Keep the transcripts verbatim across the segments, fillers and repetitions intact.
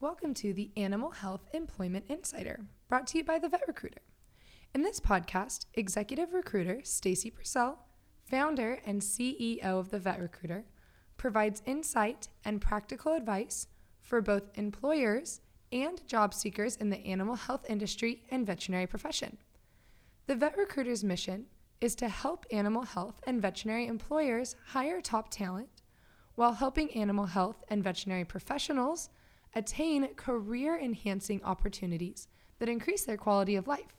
Welcome to the Animal Health Employment Insider, brought to you by the Vet Recruiter. In this podcast, executive recruiter Stacy Purcell, founder and C E O of the Vet Recruiter, provides insight and practical advice for both employers and job seekers in the animal health industry and veterinary profession. The Vet Recruiter's mission is to help animal health and veterinary employers hire top talent while helping animal health and veterinary professionals attain career-enhancing opportunities that increase their quality of life.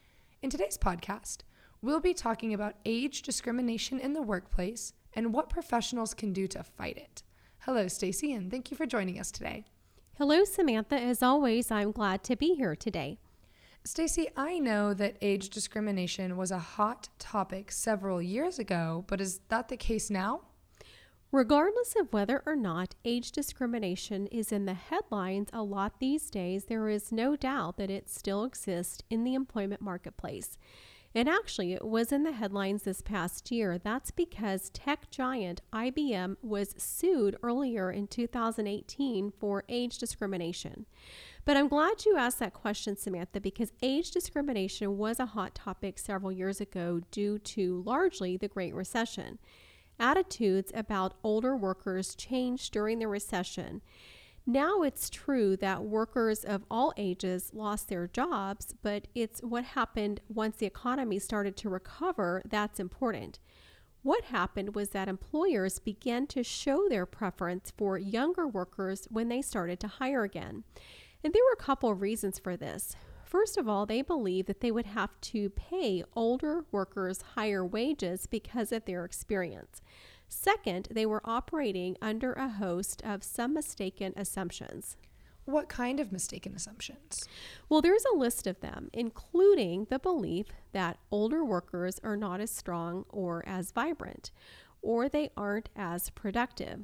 In today's podcast, we'll be talking about age discrimination in the workplace and what professionals can do to fight it. Hello, Stacy, and thank you for joining us today. Hello, Samantha. As always, I'm glad to be here today. Stacy, I know that age discrimination was a hot topic several years ago, but is that the case now? Regardless of whether or not age discrimination is in the headlines a lot these days, there is no doubt that it still exists in the employment marketplace. And actually, it was in the headlines this past year. That's because tech giant I B M was sued earlier in two thousand eighteen for age discrimination. But I'm glad you asked that question, Samantha, because age discrimination was a hot topic several years ago due to largely the Great Recession. Attitudes about older workers changed during the recession. Now it's true that workers of all ages lost their jobs, but it's what happened once the economy started to recover that's important. What happened was that employers began to show their preference for younger workers when they started to hire again. And there were a couple of reasons for this. First of all, they believed that they would have to pay older workers higher wages because of their experience. Second, they were operating under a host of some mistaken assumptions. What kind of mistaken assumptions? Well, there's a list of them, including the belief that older workers are not as strong or as vibrant, or they aren't as productive,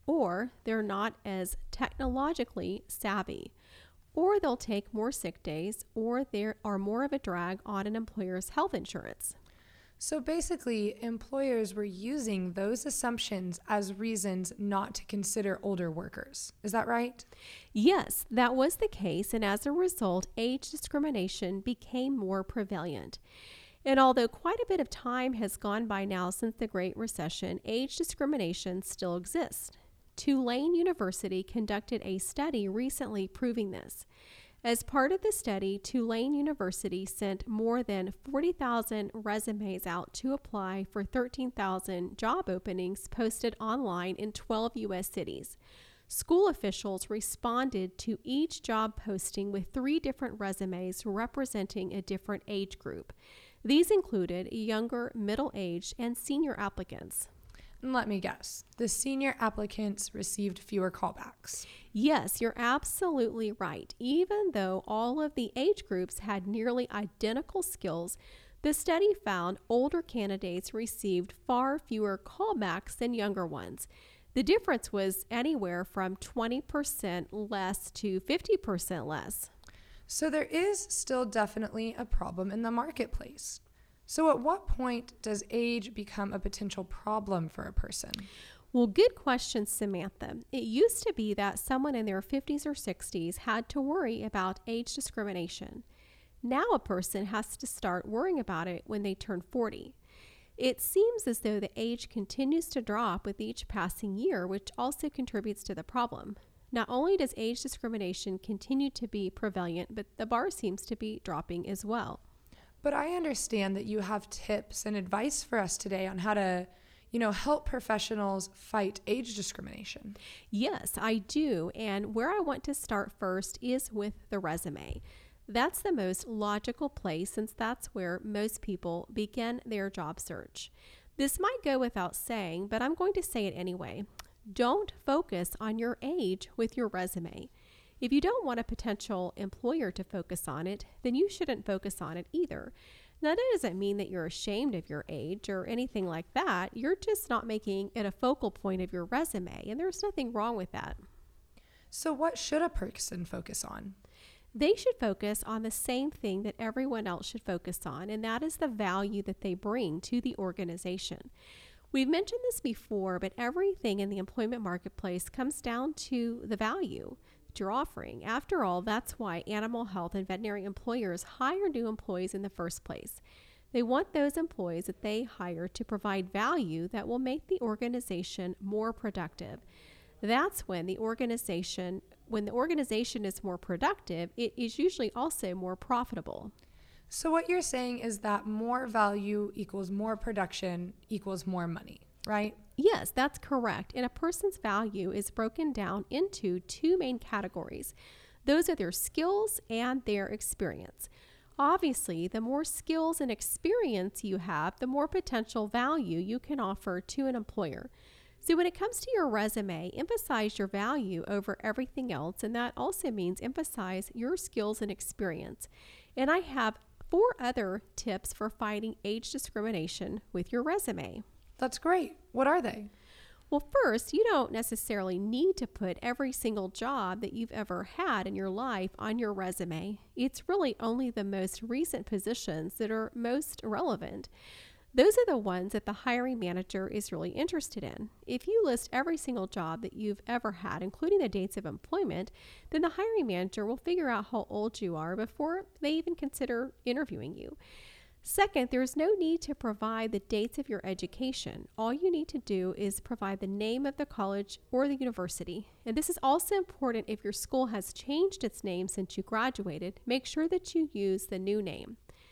or they're not as technologically savvy, or they'll take more sick days, or they are more of a drag on an employer's health insurance. So basically, employers were using those assumptions as reasons not to consider older workers. Is that right? Yes, that was the case, and as a result, age discrimination became more prevalent. And although quite a bit of time has gone by now since the Great Recession, age discrimination still exists. Tulane University conducted a study recently proving this. As part of the study, Tulane University sent more than forty thousand resumes out to apply for thirteen thousand job openings posted online in twelve U S cities. School officials responded to each job posting with three different resumes representing a different age group. These included younger, middle-aged, and senior applicants. Let me guess, the senior applicants received fewer callbacks. Yes, you're absolutely right. Even though all of the age groups had nearly identical skills, the study found older candidates received far fewer callbacks than younger ones. The difference was anywhere from twenty percent less to fifty percent less. So there is still definitely a problem in the marketplace. So at what point does age become a potential problem for a person? Well, good question, Samantha. It used to be that someone in their fifties or sixties had to worry about age discrimination. Now a person has to start worrying about it when they turn forty. It seems as though the age continues to drop with each passing year, which also contributes to the problem. Not only does age discrimination continue to be prevalent, but the bar seems to be dropping as well. But I understand that you have tips and advice for us today on how to, you know, help professionals fight age discrimination. Yes, I do. And where I want to start first is with the resume. That's the most logical place since that's where most people begin their job search. This might go without saying, but I'm going to say it anyway. Don't focus on your age with your resume. If you don't want a potential employer to focus on it, then you shouldn't focus on it either. Now, that doesn't mean that you're ashamed of your age or anything like that. You're just not making it a focal point of your resume, and there's nothing wrong with that. So what should a person focus on? They should focus on the same thing that everyone else should focus on, and that is the value that they bring to the organization. We've mentioned this before, but everything in the employment marketplace comes down to the value. what you're offering. After all, that's why animal health and veterinary employers hire new employees in the first place. They want those employees that they hire to provide value that will make the organization more productive. That's when the organization, when the organization is more productive, it is usually also more profitable. So what you're saying is that more value equals more production equals more money, right? Yes, that's correct. And a person's value is broken down into two main categories. Those are their skills and their experience. Obviously, the more skills and experience you have, the more potential value you can offer to an employer. So when it comes to your resume, emphasize your value over everything else, and that also means emphasize your skills and experience. And I have four other tips for fighting age discrimination with your resume. That's great. What are they? Well, first, you don't necessarily need to put every single job that you've ever had in your life on your resume. It's really only the most recent positions that are most relevant. Those are the ones that the hiring manager is really interested in. If you list every single job that you've ever had, including the dates of employment, then the hiring manager will figure out how old you are before they even consider interviewing you. Second, there's no need to provide the dates of your education. All you need to do is provide the name of the college or the university. And this is also important if your school has changed its name since you graduated. Make sure that you use the new name.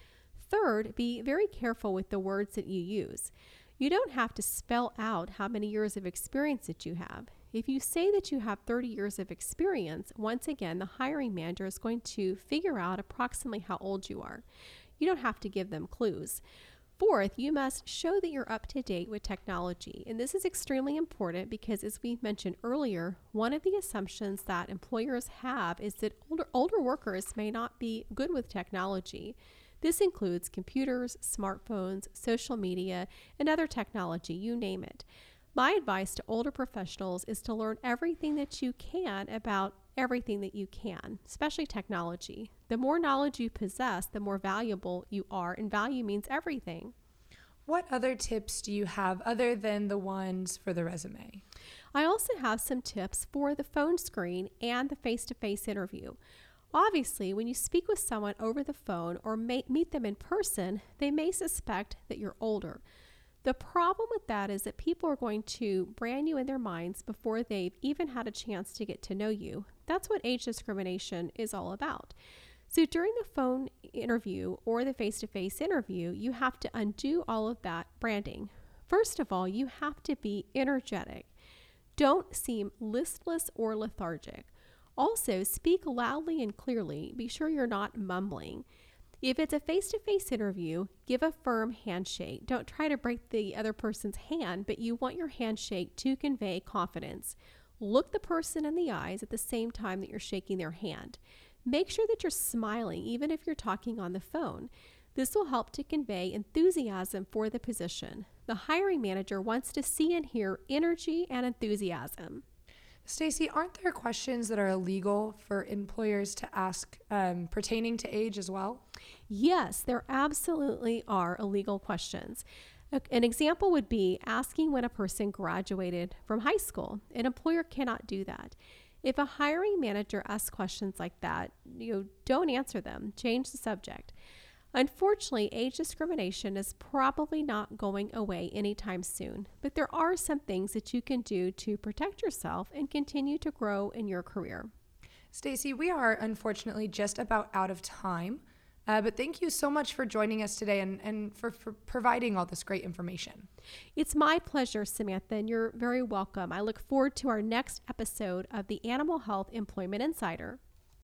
Third, be very careful with the words that you use. You don't have to spell out how many years of experience that you have. If you say that you have thirty years of experience, once again, the hiring manager is going to figure out approximately how old you are. You don't have to give them clues. Fourth, you must show that you're up to date with technology. And this is extremely important because, as we mentioned earlier, one of the assumptions that employers have is that older, older workers may not be good with technology. This includes computers, smartphones, social media, and other technology, you name it. My advice to older professionals is to learn everything that you can about everything that you can, especially technology. The more knowledge you possess, the more valuable you are, and value means everything. What other tips do you have other than the ones for the resume? I also have some tips for the phone screen and the face-to-face interview. Obviously, when you speak with someone over the phone or may, meet them in person, they may suspect that you're older. The problem with that is that people are going to brand you in their minds before they've even had a chance to get to know you. That's what age discrimination is all about. So during the phone interview or the face-to-face interview, you have to undo all of that branding. First of all, you have to be energetic. Don't seem listless or lethargic. Also, speak loudly and clearly. Be sure you're not mumbling. If it's a face-to-face interview, give a firm handshake. Don't try to break the other person's hand, but you want your handshake to convey confidence. Look the person in the eyes at the same time that you're shaking their hand. Make sure that you're smiling, even if you're talking on the phone. This will help to convey enthusiasm for the position. The hiring manager wants to see and hear energy and enthusiasm. Stacy, aren't there questions that are illegal for employers to ask um, pertaining to age as well? Yes, there absolutely are illegal questions. An example would be asking when a person graduated from high school. An employer cannot do that. If a hiring manager asks questions like that, you know, don't answer them. Change the subject. Unfortunately, age discrimination is probably not going away anytime soon, but there are some things that you can do to protect yourself and continue to grow in your career. Stacy, we are unfortunately just about out of time, uh, but thank you so much for joining us today and, and for, for providing all this great information. It's my pleasure, Samantha, and you're very welcome. I look forward to our next episode of the Animal Health Employment Insider.